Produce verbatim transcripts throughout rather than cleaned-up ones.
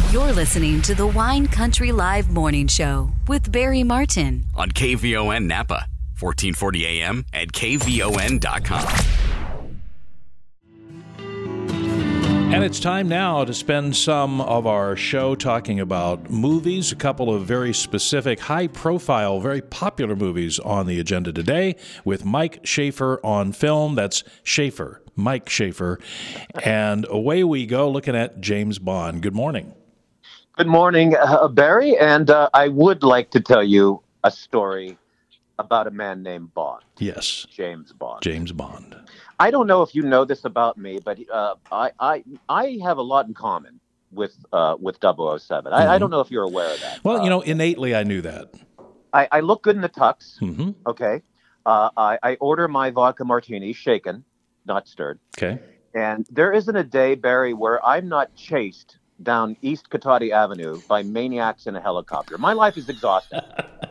You're listening to the Wine Country Live Morning Show with Barry Martin on K V O N Napa, fourteen forty A M at K V O N dot com. And it's time now to spend some of our show talking about movies, a couple of very specific, high-profile, very popular movies on the agenda today with Mike Schaefer on film. That's Schaefer, Mike Schaefer. And away we go looking at James Bond. Good morning. Good morning, uh, Barry. And uh, I would like to tell you a story about a man named Bond. Yes. James Bond. James Bond. I don't know if you know this about me, but uh, I, I I have a lot in common with uh, with double oh seven. I, mm-hmm. I don't know if you're aware of that. Well, uh, you know, innately I knew that. I, I look good in the tux. Mm-hmm. Okay. Uh, I, I order my vodka martini, shaken, not stirred. Okay. And there isn't a day, Barry, where I'm not chased down East Cotati Avenue by maniacs in a helicopter. My life is exhausting.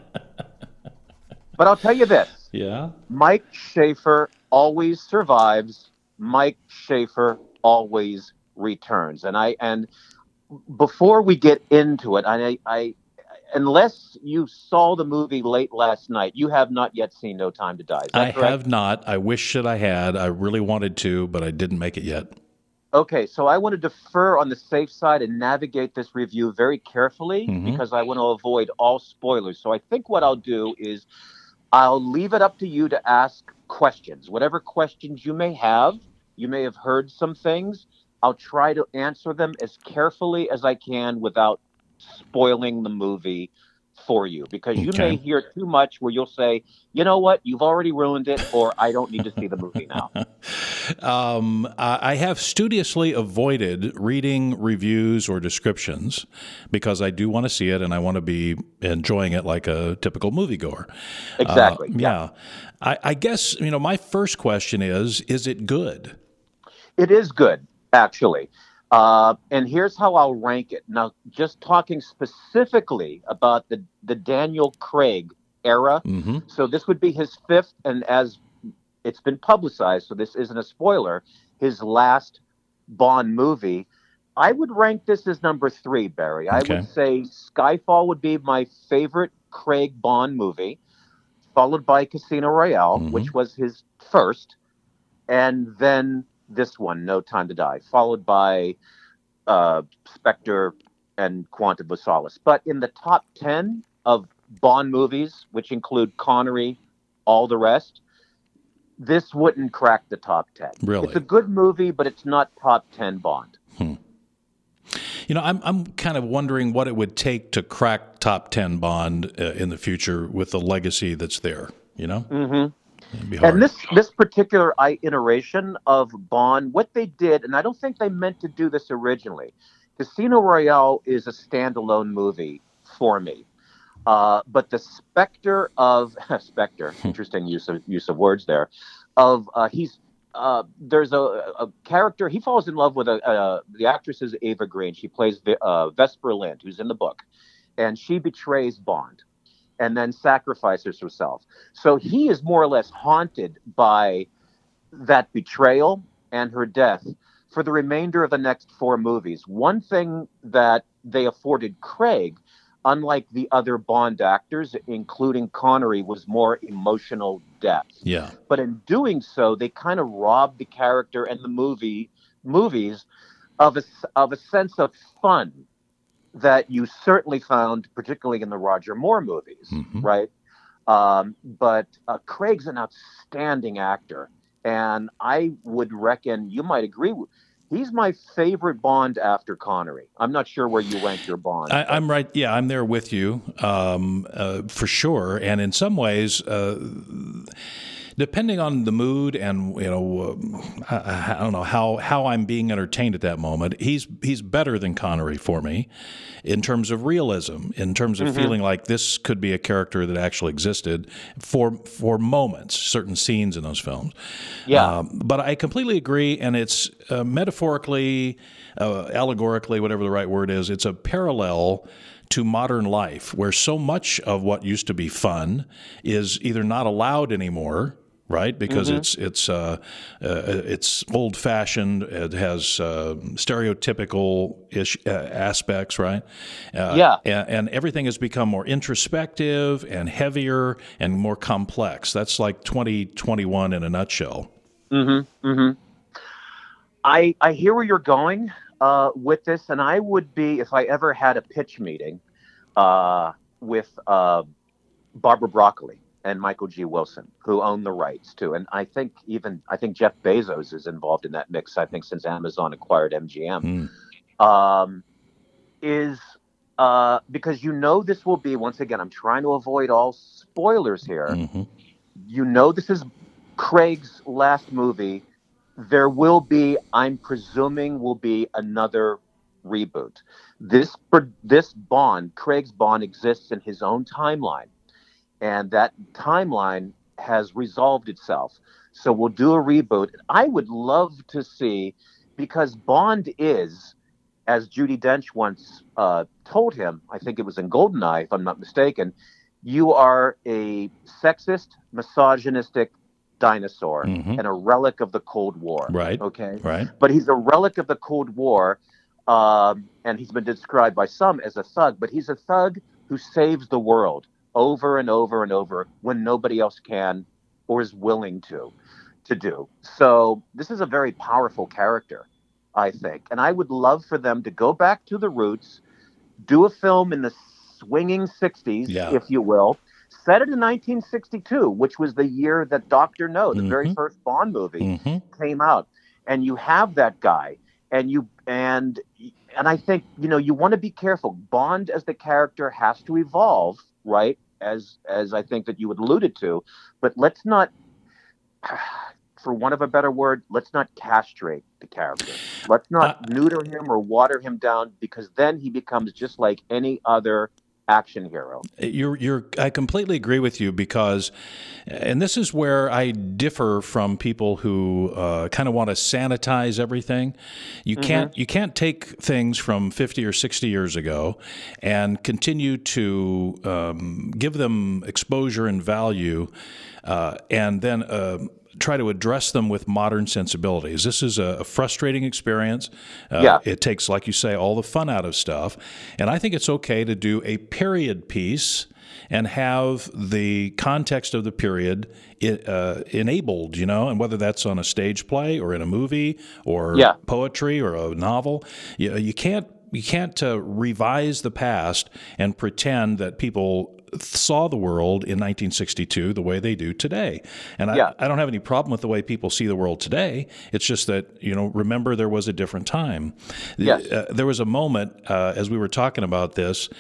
But I'll tell you this. Yeah. Mike Schaefer always survives. Mike Schaefer always returns. And I and before we get into it, I, I unless you saw the movie late last night, you have not yet seen No Time to Die. Is that I correct? have not. I wish that I had. I really wanted to, but I didn't make it yet. Okay, so I want to defer on the safe side and navigate this review very carefully mm-hmm. because I want to avoid all spoilers. So I think what I'll do is I'll leave it up to you to ask questions. Whatever questions you may have, you may have heard some things. I'll try to answer them as carefully as I can without spoiling the movie for you, because you okay. may hear too much where you'll say, you know what, you've already ruined it, or I don't need to see the movie now. um, I have studiously avoided reading reviews or descriptions because I do want to see it and I want to be enjoying it like a typical moviegoer. Exactly. Uh, yeah. I, I guess, you know, my first question is, is it good? It is good, actually. Uh, and here's how I'll rank it. Now, just talking specifically about the, the Daniel Craig era. Mm-hmm. So this would be his fifth, and as it's been publicized, so this isn't a spoiler, his last Bond movie. I would rank this as number three, Barry. I okay. would say Skyfall would be my favorite Craig Bond movie, followed by Casino Royale, mm-hmm. which was his first, and then this one, No Time to Die, followed by uh, Spectre and Quantum of Solace. But in the top ten of Bond movies, which include Connery, all the rest, this wouldn't crack the top ten. Really? It's a good movie, but it's not top ten Bond. Hmm. You know, I'm I'm kind of wondering what it would take to crack top ten Bond uh, in the future with the legacy that's there, you know? Mm-hmm. It'd be hard. And this this particular iteration of Bond, what they did, and I don't think they meant to do this originally, Casino Royale is a standalone movie for me. Uh, but the specter of Spectre, interesting use of use of words there, of uh, he's uh, there's a, a character he falls in love with a, a the actress is Ava Green. She plays uh, Vesper Lind, who's in the book, and she betrays Bond and then sacrifices herself. So he is more or less haunted by that betrayal and her death for the remainder of the next four movies. One thing that they afforded Craig, unlike the other Bond actors, including Connery, was more emotional depth. Yeah. But in doing so, they kind of robbed the character and the movie movies of a, of a sense of fun that you certainly found, particularly in the Roger Moore movies, mm-hmm. right? Um, but uh, Craig's an outstanding actor, and I would reckon you might agree with. He's my favorite Bond after Connery. I'm not sure where you rank your Bond. I, I'm right. Yeah, I'm there with you um, uh, for sure. And in some ways, uh, depending on the mood and you know, uh, I, I don't know how, how I'm being entertained at that moment, he's he's better than Connery for me in terms of realism, in terms of mm-hmm. feeling like this could be a character that actually existed for for moments, certain scenes in those films. Yeah. Um, but I completely agree, and it's uh, metaphorically, uh, allegorically, whatever the right word is, it's a parallel to modern life where so much of what used to be fun is either not allowed anymore right? Because Mm-hmm. it's it's uh, uh, it's old fashioned. It has uh, stereotypical ish uh, aspects, right? Uh, Yeah. and, and everything has become more introspective and heavier and more complex. That's like twenty twenty-one in a nutshell. Mm-hmm. Mm-hmm. I I hear where you're going uh, with this, and I would be, if I ever had a pitch meeting uh, with uh, Barbara Broccoli and Michael G. Wilson, who own the rights to, and I think even I think Jeff Bezos is involved in that mix. I think since Amazon acquired M G M, Mm. um, is uh, because you know this will be, once again, I'm trying to avoid all spoilers here. Mm-hmm. You know this is Craig's last movie. There will be, I'm presuming, will be another reboot. This this Bond, Craig's Bond, exists in his own timeline, and that timeline has resolved itself. So we'll do a reboot. I would love to see, because Bond is, as Judi Dench once uh, told him, I think it was in Goldeneye, if I'm not mistaken, you are a sexist, misogynistic dinosaur Mm-hmm. and a relic of the Cold War. Right. Okay. Right. But he's a relic of the Cold War, um, and he's been described by some as a thug. But he's a thug who saves the world over and over and over when nobody else can or is willing to to do. So this is a very powerful character, I think, and I would love for them to go back to the roots, do a film in the swinging sixties, Yeah. if you will. Set it in nineteen sixty-two, which was the year that Doctor No, the Mm-hmm. very first Bond movie, Mm-hmm. came out. And you have that guy, and you and and I think, you know, you want to be careful. Bond as the character has to evolve, right? As as I think that you had alluded to, but let's not, for want of a better word, let's not castrate the character. Let's not Uh, neuter him or water him down, because then he becomes just like any other action hero. You're, you're, I completely agree with you, because, and this is where I differ from people who uh, kind of want to sanitize everything. You can't, you can't take things from fifty or sixty years ago and continue to um, give them exposure and value, uh, and then uh, try to address them with modern sensibilities. This is a, a frustrating experience. Uh, Yeah. It takes, like you say, all the fun out of stuff. And I think it's okay to do a period piece and have the context of the period uh, enabled, you know, and whether that's on a stage play or in a movie or Yeah. poetry or a novel, you, you can't you can't uh, revise the past and pretend that people saw the world in nineteen sixty-two the way they do today. And Yeah. I, I don't have any problem with the way people see the world today. It's just that, you know, remember there was a different time. Yes. Uh, there was a moment, uh, as we were talking about this,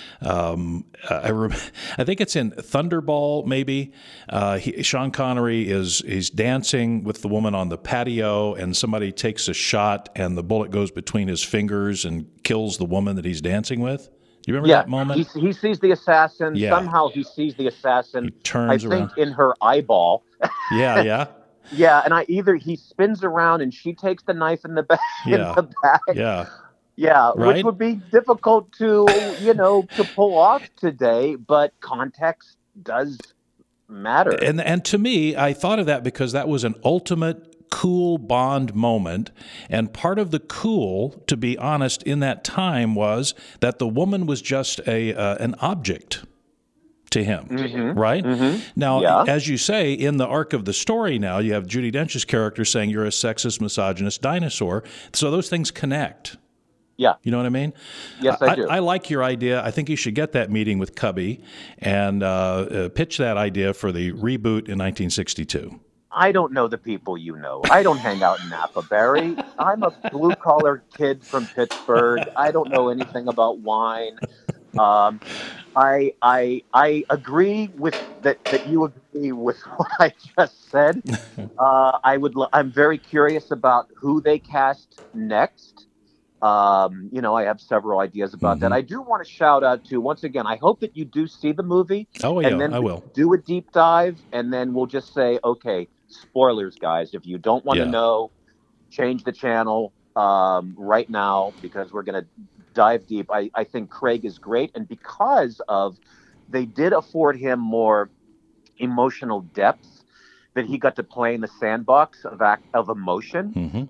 um, I rem- I think it's in Thunderball, maybe. Uh, he, Sean Connery is he's dancing with the woman on the patio, and somebody takes a shot, and the bullet goes between his fingers and kills the woman that he's dancing with. Do you remember Yeah, that moment? he, he sees the assassin. Yeah. Somehow he sees the assassin. He turns I around. think in her eyeball. Yeah, yeah, Yeah, and I either he spins around and she takes the knife in the back. Yeah. In the back. yeah. Yeah, Right? which would be difficult to, you know, to pull off today, but context does matter. And and to me, I thought of that because that was an ultimate cool Bond moment, and part of the cool, to be honest, in that time was that the woman was just a uh, an object to him, Mhm. right? Mhm. Now, Yeah. as you say, in the arc of the story now, you have Judi Dench's character saying you're a sexist, misogynist dinosaur, so those things connect. Yeah. You know what I mean? Yes, I do. I, like your idea. I think you should get that meeting with Cubby and uh, uh, pitch that idea for the reboot in nineteen sixty-two. I don't know the people you know. I don't hang out in Napa, Barry. I'm a blue-collar kid from Pittsburgh. I don't know anything about wine. Um, I I I agree with that. That you agree with what I just said. Uh, I would. lo- I'm very curious about who they cast next. Um, you know, I have several ideas about that. Mhm. I do want to shout out to, once again, I hope that you do see the movie. Oh, yeah, and then I will. do a deep dive, and then we'll just say, okay, spoilers, guys. If you don't want to Yeah. know, change the channel um, right now, because we're going to dive deep. I, I think Craig is great, and because of they did afford him more emotional depth that he got to play in the sandbox of act, of emotion. Mm-hmm.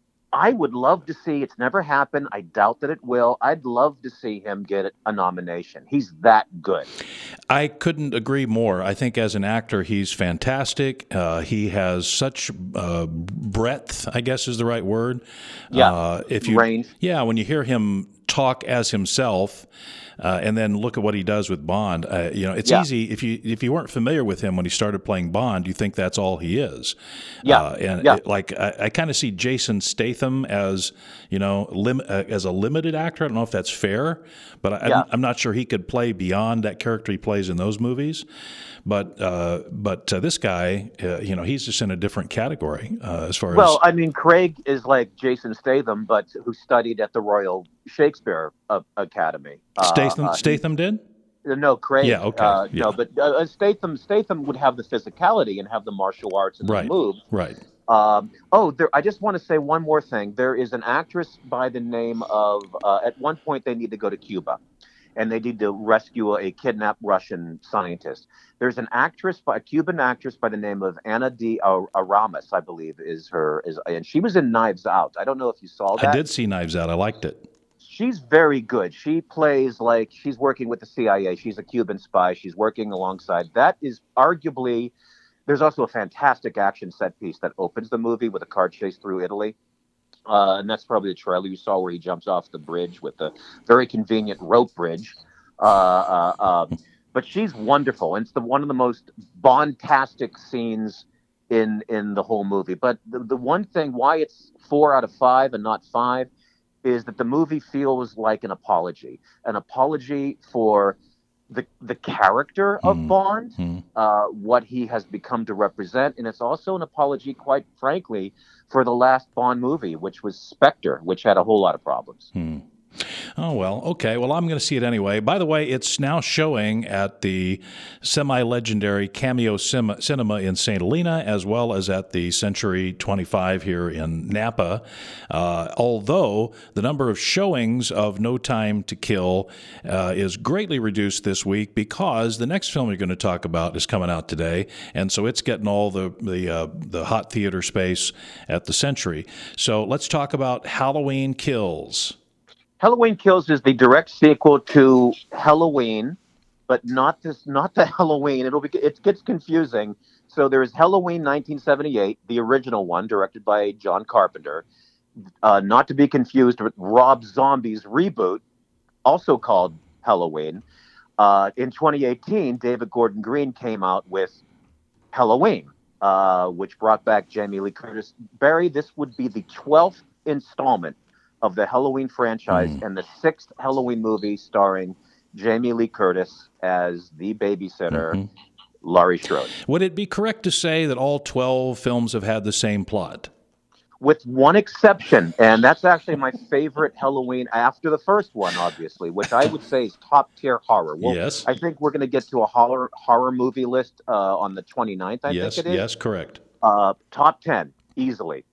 I would love to see. It's never happened. I doubt that it will. I'd love to see him get a nomination. He's that good. I couldn't agree more. I think as an actor, he's fantastic. Uh, he has such uh, breadth, I guess is the right word. Yeah, uh, if you, range. Yeah, when you hear him talk as himself, uh, and then look at what he does with Bond. Uh, you know, it's Yeah. easy if you if you weren't familiar with him when he started playing Bond, you think that's all he is. Yeah, uh, and yeah. it, like I, I kind of see Jason Statham as you know lim- uh, as a limited actor. I don't know if that's fair, but I, Yeah. I'm, I'm not sure he could play beyond that character he plays in those movies. But uh, but uh, this guy, uh, you know, he's just in a different category uh, as far Well, as. I mean, Craig is like Jason Statham, but who studied at the Royal Shakespeare uh, Academy. Uh, Statham, uh, he- Statham did? No, Craig. Yeah, okay, Uh, yeah. No, but uh, Statham Statham would have the physicality and have the martial arts and Right, the moves. right. Um, oh, there, I just want to say one more thing. There is an actress by the name of, uh, at one point they need to go to Cuba and they need to rescue a kidnapped Russian scientist. There's an actress, a Cuban actress by the name of Ana de Aramis, I believe is her, is, and she was in Knives Out. I don't know if you saw that. I did see Knives Out. I liked it. She's very good. She plays like she's working with the C I A. She's a Cuban spy. She's working alongside. That is arguably, there's also a fantastic action set piece that opens the movie with a car chase through Italy. Uh, and that's probably the trailer you saw where he jumps off the bridge with the very convenient rope bridge. Uh, uh, uh, but she's wonderful. And it's the, one of the most Bond-tastic scenes in in the whole movie. But the, the one thing why it's four out of five and not five is that the movie feels like an apology, an apology for the the character of Mm. Bond, Mm. uh, what he has become to represent, and it's also an apology, quite frankly, for the last Bond movie, which was Spectre, which had a whole lot of problems. Hmm. Oh, well, okay. Well, I'm going to see it anyway. By the way, it's now showing at the semi-legendary Cameo Sim- Cinema in Saint Helena, as well as at the Century twenty-five here in Napa. Uh, although the number of showings of No Time to Kill uh, is greatly reduced this week because the next film you're going to talk about is coming out today, and so it's getting all the the, uh, the hot theater space at the Century. So let's talk about Halloween Kills. Halloween Kills is the direct sequel to Halloween, but not this, not the Halloween. It'll be, it gets confusing. So there is Halloween nineteen seventy-eight, the original one, directed by John Carpenter, uh, not to be confused with Rob Zombie's reboot, also called Halloween. Uh, in twenty eighteen, David Gordon Green came out with Halloween, uh, which brought back Jamie Lee Curtis. Barry, this would be the twelfth installment of the Halloween franchise Mm. and the sixth Halloween movie starring Jamie Lee Curtis as the babysitter, Mhm. Laurie Strode. Would it be correct to say that all twelve films have had the same plot? With one exception, and that's actually my favorite Halloween after the first one, obviously, which I would say is top tier horror. Well, Yes. I think we're going to get to a horror horror movie list uh, on the twenty-ninth, I yes, think it is. yes, correct. Uh, top ten, easily.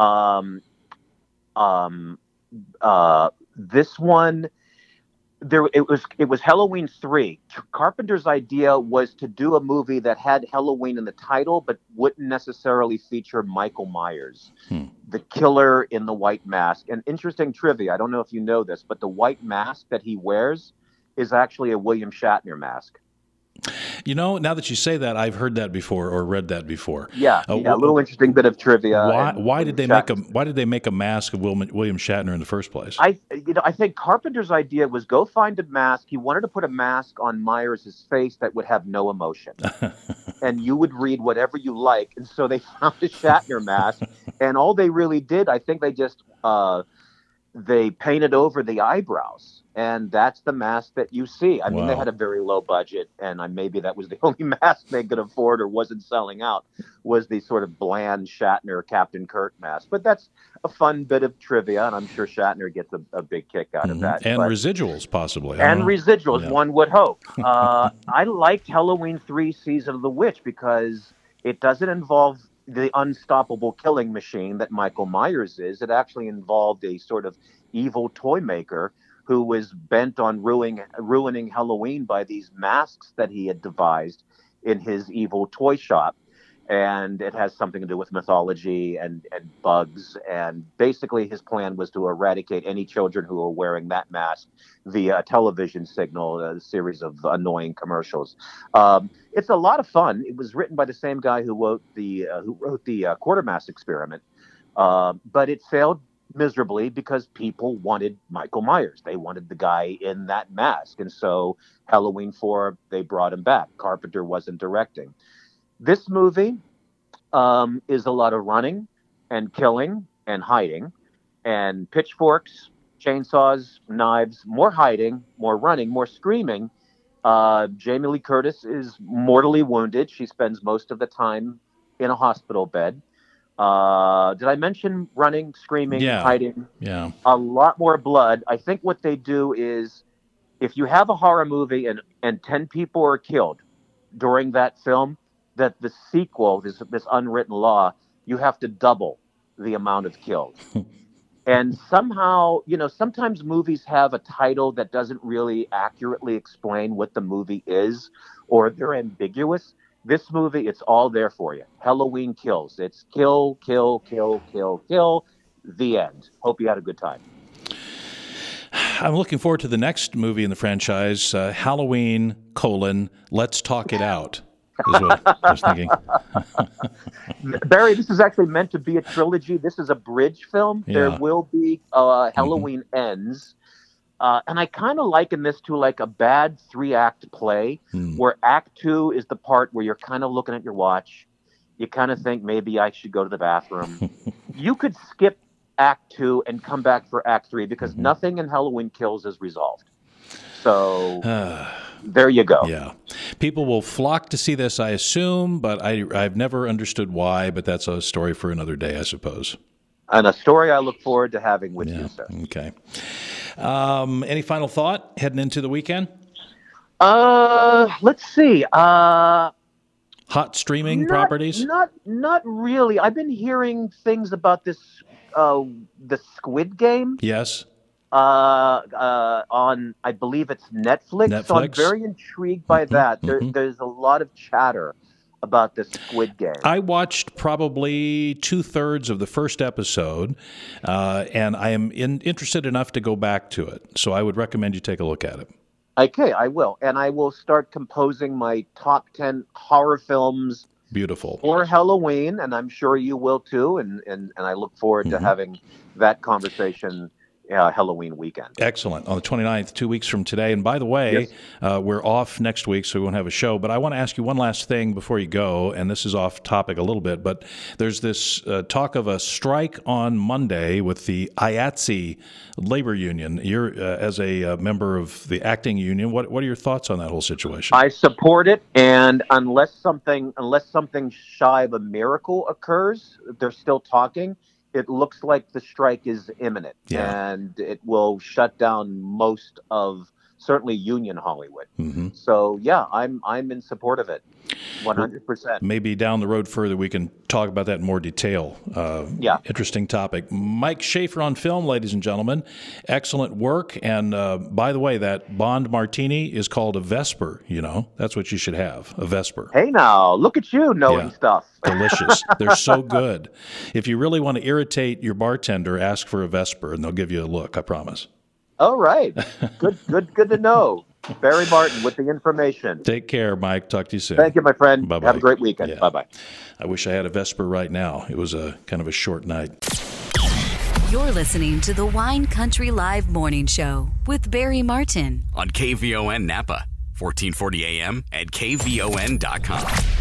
Um, um, uh, this one, there it was. It was Halloween three. Carpenter's idea was to do a movie that had Halloween in the title, but wouldn't necessarily feature Michael Myers, Hmm. the killer in the white mask. And interesting trivia. I don't know if you know this, but the white mask that he wears is actually a William Shatner mask. You know, now that you say that, I've heard that before or read that before. Yeah, Uh, yeah. A little interesting bit of trivia. Why? and Why did they William make a Shatner- Why did they make a mask of William, William Shatner in the first place? I, you know, I think Carpenter's idea was go find a mask. He wanted to put a mask on Myers' face that would have no emotion, and you would read whatever you like. And so they found a Shatner mask, and all they really did, I think, they just uh, they painted over the eyebrows, and that's the mask that you see. I mean, they Wow. had a very low budget, and uh, maybe that was the only mask they could afford or wasn't selling out, was the sort of bland Shatner Captain Kirk mask. But that's a fun bit of trivia, and I'm sure Shatner gets a, a big kick out of Mhm. that. And But- residuals, possibly. I and don't know. residuals, Yeah. one would hope. Uh, I liked Halloween three Season of the Witch because it doesn't involve the unstoppable killing machine that Michael Myers is. It actually involved a sort of evil toy maker who was bent on ruining, ruining Halloween by these masks that he had devised in his evil toy shop. and it has something to do with mythology and, and bugs. And basically his plan was to eradicate any children who were wearing that mask via a television signal, a series of annoying commercials. Um, it's a lot of fun. It was written by the same guy who wrote the, uh, who wrote the uh, Quatermass Experiment, uh, but it failed miserably because people wanted Michael Myers. They wanted the guy in that mask. And so Halloween four, they brought him back. Carpenter wasn't directing. This movie um, is a lot of running and killing and hiding and pitchforks, chainsaws, knives, more hiding, more running, more screaming. Uh, Jamie Lee Curtis is mortally wounded. She spends most of the time in a hospital bed. Uh, did I mention running, screaming, yeah. hiding? Yeah. A lot more blood. I think what they do is if you have a horror movie and, and ten people are killed during that film, that the sequel, this, this unwritten law, you have to double the amount of killed. And somehow, you know, sometimes movies have a title that doesn't really accurately explain what the movie is, or they're ambiguous. This movie, it's all there for you. Halloween Kills. It's kill, kill, kill, kill, kill. The end. Hope you had a good time. I'm looking forward to the next movie in the franchise, uh, Halloween, colon, Let's Talk It Out, is what I was thinking. Barry, this is actually meant to be a trilogy. This is a bridge film. Yeah. There will be uh, Halloween mm-hmm. Ends. Uh, and I kind of liken this to like a bad three-act play mm. where act two is the part where you're kind of looking at your watch. You kind of think maybe I should go to the bathroom. You could skip act two and come back for act three because mm-hmm. nothing in Halloween Kills is resolved. So there you go. Yeah. People will flock to see this, I assume, but I, I've never understood why, but that's a story for another day, I suppose. And a story I look forward to having with yeah. you, sir. Okay. Um, any final thought heading into the weekend? Uh, let's see. Uh, Hot streaming not, properties? Not, not really. I've been hearing things about this, uh, the Squid Game. Yes. Uh, uh, on, I believe it's Netflix. Netflix. So I'm very intrigued by mm-hmm, that. There, mm-hmm. There's a lot of chatter about the Squid Game. I watched probably two-thirds of the first episode, uh, and I am in, interested enough to go back to it. So I would recommend you take a look at it. Okay, I will. And I will start composing my top ten horror films Beautiful. for Halloween, and I'm sure you will too. And, and, and I look forward mm-hmm. to having that conversation Uh, Halloween weekend. Excellent. On the twenty-ninth, two weeks from today. And by the way, yes. uh, we're off next week, so we won't have a show. But I want to ask you one last thing before you go, and this is off topic a little bit, but there's this uh, talk of a strike on Monday with the I A T S E labor union. You're, uh, as a uh, member of the acting union, what what are your thoughts on that whole situation? I support it, and unless something, unless something shy of a miracle occurs, they're still talking. It looks like the strike is imminent, yeah. and it will shut down most of certainly union Hollywood. Mm-hmm. So yeah, I'm I'm in support of it, one hundred percent. Maybe down the road further we can talk about that in more detail. Uh, yeah, interesting topic. Mike Schaefer on film, ladies and gentlemen, excellent work. And uh, by the way, that Bond Martini is called a Vesper. You know, that's what you should have, a Vesper. Hey now, look at you knowing yeah. stuff. Delicious. They're so good. If you really want to irritate your bartender, ask for a Vesper, and they'll give you a look. I promise. All right. Good, good, good to know. Barry Martin with the information. Take care, Mike. Talk to you soon. Thank you, my friend. Bye-bye. Have a great weekend. Yeah. Bye-bye. I wish I had a Vesper right now. It was a kind of a short night. You're listening to the Wine Country Live Morning Show with Barry Martin on K V O N Napa, fourteen forty A M and K V O N dot com.